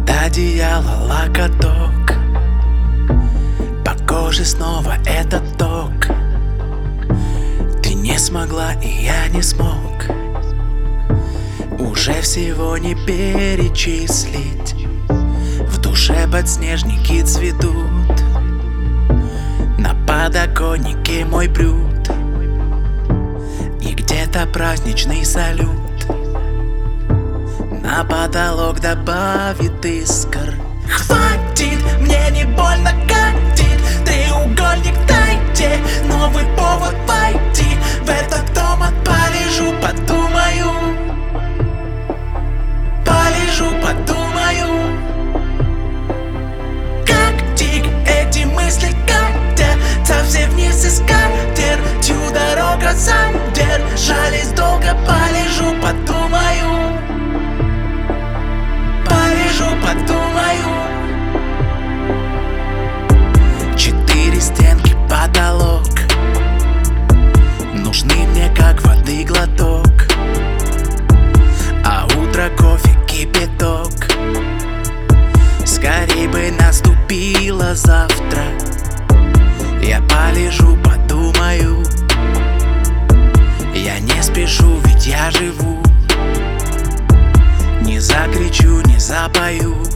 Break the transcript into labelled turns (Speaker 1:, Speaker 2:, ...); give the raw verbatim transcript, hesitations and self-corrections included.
Speaker 1: Под одеяло локоток, по коже снова этот ток. Ты не смогла, и я не смог. Уже всего не перечислить. В душе подснежники цветут, на подоконнике мой блюд, и где-то праздничный салют на потолок добавит искр. Хватит, мне не больно катит, треугольник дайте, новый повод пойти в этот дом. Полежу, подумаю, полежу, подумаю. Как тик эти мысли катятся все вниз и скатертью дорога задержались долго. Полежу, подумаю, полежу, подумаю. Четыре стенки, потолок, нужны мне как воды глоток, а утро кофе кипяток. Скорей бы наступило завтра. Я полежу, подумаю. Я не спешу, ведь я живу. Не закричу, не запою.